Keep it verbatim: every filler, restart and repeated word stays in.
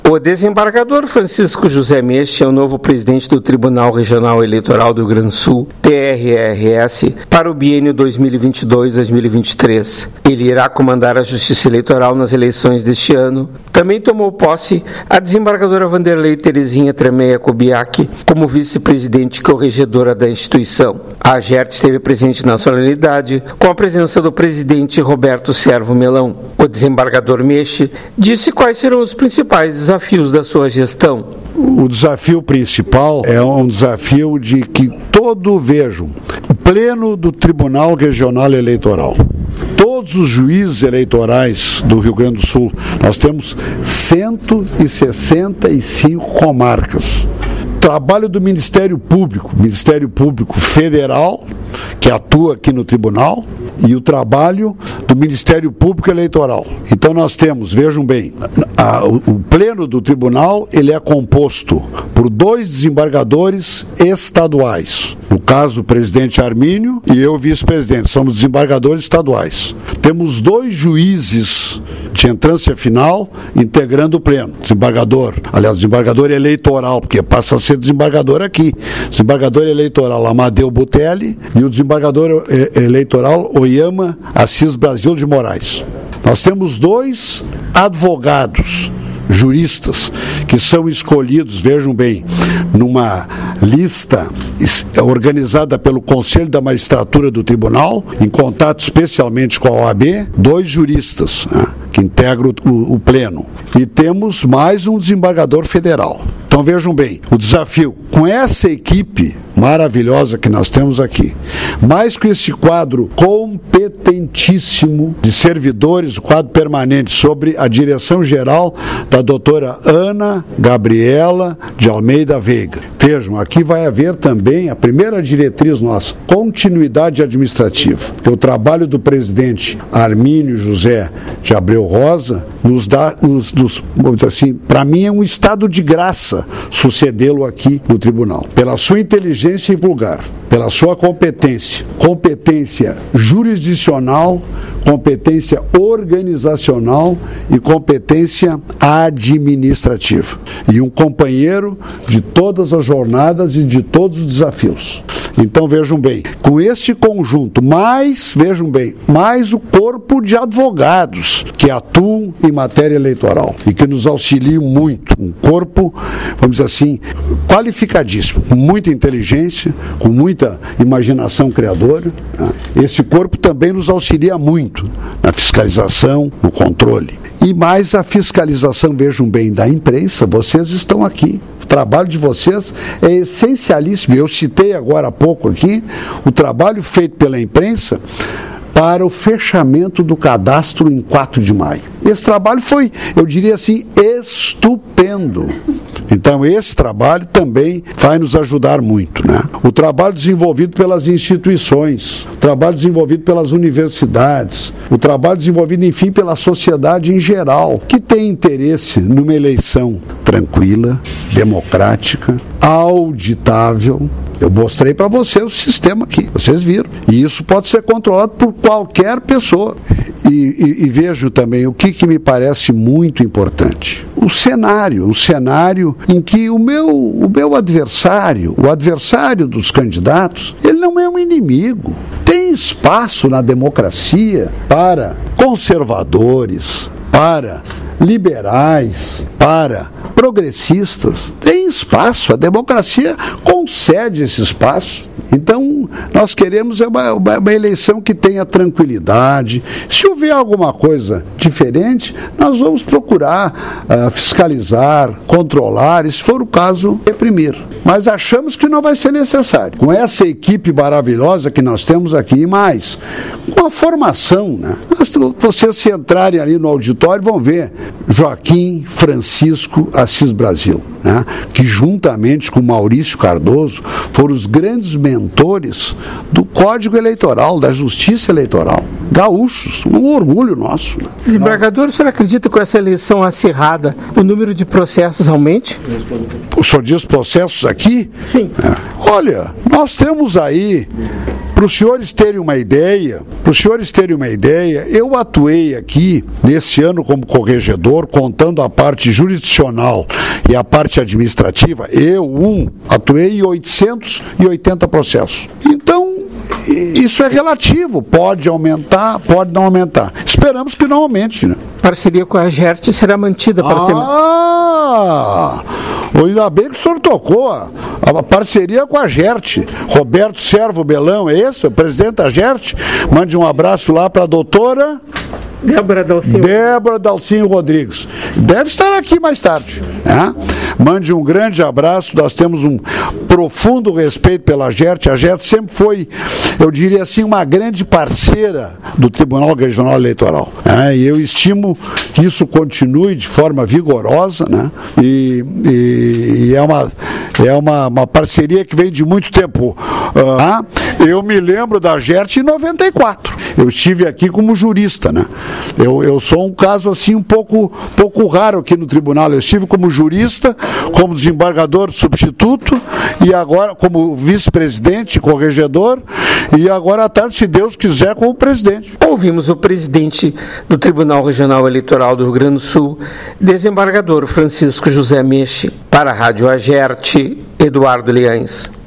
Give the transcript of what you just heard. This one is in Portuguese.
O desembargador Francisco José Meche é o novo presidente do Tribunal Regional Eleitoral do Rio Grande do Sul, T R R S, para o biênio dois mil e vinte e dois a dois mil e vinte e três. Ele irá comandar a Justiça Eleitoral nas eleições deste ano. Também tomou posse a desembargadora Vanderlei Terezinha Tremeia Kubiak como vice-presidente corregedora da instituição. A AGERT esteve presente na solenidade com a presença do presidente Roberto Servo Melão. O desembargador Meche disse quais serão os principais desafios da sua gestão. O desafio principal é um desafio de que todo vejam o pleno do Tribunal Regional Eleitoral. Todos os juízes eleitorais do Rio Grande do Sul, nós temos cento e sessenta e cinco comarcas. Trabalho do Ministério Público, Ministério Público Federal, que atua aqui no tribunal, e o trabalho do Ministério Público Eleitoral. Então nós temos, vejam bem, a, o, o pleno do tribunal, ele é composto por dois desembargadores estaduais. No caso, o presidente Armínio e eu, vice-presidente, somos desembargadores estaduais. Temos dois juízes de entrância final integrando o pleno. Desembargador, aliás, desembargador eleitoral, porque passa a ser desembargador aqui. Desembargador eleitoral Amadeu Butelli e o desembargador eleitoral Oyama Assis Brasil de Moraes. Nós temos dois advogados, juristas, que são escolhidos, vejam bem, numa lista organizada pelo Conselho da Magistratura do Tribunal, em contato especialmente com a O A B, dois juristas, né, que integram o, o pleno. E temos mais um desembargador federal. Então vejam bem, o desafio com essa equipe maravilhosa que nós temos aqui, mais com esse quadro competentíssimo de servidores, o quadro permanente sobre a direção geral da doutora Ana Gabriela de Almeida Veiga. Vejam, aqui vai haver também a primeira diretriz nossa, continuidade administrativa. O trabalho do presidente Armínio José de Abreu Rosa nos dá, nos, nos, vamos dizer assim, para mim é um estado de graça sucedê-lo aqui no tribunal. Pela sua inteligência e vulgar, pela sua competência, competência jurisdicional, competência organizacional e competência administrativa. E um companheiro de todas as jornadas e de todos os desafios. Então vejam bem, com este conjunto, mais, vejam bem, mais o corpo de advogados que atuam em matéria eleitoral e que nos auxiliam muito, um corpo, vamos dizer assim, qualificadíssimo, com muita inteligência, com muita imaginação criadora. Né? Esse corpo também nos auxilia muito na fiscalização, no controle. E mais a fiscalização, vejam bem, da imprensa, vocês estão aqui. O trabalho de vocês é essencialíssimo. Eu citei agora há pouco aqui o trabalho feito pela imprensa para o fechamento do cadastro em quatro de maio. Esse trabalho foi, eu diria assim, estupendo. Então, esse trabalho também vai nos ajudar muito, né? O trabalho desenvolvido pelas instituições, o trabalho desenvolvido pelas universidades, o trabalho desenvolvido, enfim, pela sociedade em geral, que tem interesse numa eleição tranquila, democrática, auditável. Eu mostrei para vocês o sistema aqui, vocês viram. E isso pode ser controlado por qualquer pessoa. E, e, e vejo também o que, que me parece muito importante. O cenário, o cenário em que o meu, o meu adversário, o adversário dos candidatos, ele não é um inimigo. Tem espaço na democracia para conservadores, para liberais, para progressistas. Tem espaço, a democracia concede esse espaço. Então, nós queremos uma, uma, uma eleição que tenha tranquilidade. Se houver alguma coisa diferente, nós vamos procurar uh, fiscalizar, controlar, e se for o caso, reprimir. Mas achamos que não vai ser necessário. Com essa equipe maravilhosa que nós temos aqui, e mais, com a formação, né? Vocês se entrarem ali no auditório vão ver Joaquim Francisco Assis Brasil, né? Que juntamente com Maurício Cardoso foram os grandes mentores do Código Eleitoral, da Justiça Eleitoral. Gaúchos, um orgulho nosso. Né? Desembargador, o senhor acredita que com essa eleição acirrada o número de processos aumente? O senhor diz processos aqui? Sim. É. Olha, nós temos aí para os senhores terem uma ideia, para os senhores terem uma ideia, eu atuei aqui nesse ano como corregedor, contando a parte jurisdicional e a parte administrativa, eu, um, atuei em oitocentos e oitenta processos. Então, isso é relativo, pode aumentar, pode não aumentar. Esperamos que não aumente, né? Parceria com a Agerte será mantida para ser... Ah! Ainda bem que o senhor tocou a, a parceria com a Agerte. Roberto Servo Belão, é esse? O presidente da Agerte? Mande um abraço lá para a doutora... Débora Dalcinho. Débora Dalcinho Rodrigues. Deve estar aqui mais tarde. Né? Mande um grande abraço. Nós temos um profundo respeito pela Agerte. A Agerte sempre foi, eu diria assim, uma grande parceira do Tribunal Regional Eleitoral. Né? E eu estimo que isso continue de forma vigorosa, né? e, e, e é, uma, é uma, uma parceria que vem de muito tempo. Uh, eu me lembro da Agerte em noventa e quatro. Eu estive aqui como jurista, né? Eu, eu sou um caso assim um pouco, pouco raro aqui no tribunal. Eu estive como jurista, como desembargador substituto e agora como vice-presidente, corregedor e agora à tarde, se Deus quiser, como presidente. Ouvimos o presidente do Tribunal Regional Eleitoral do Rio Grande do Sul, desembargador Francisco José Meche. Para a Rádio Agerte, Eduardo Liães.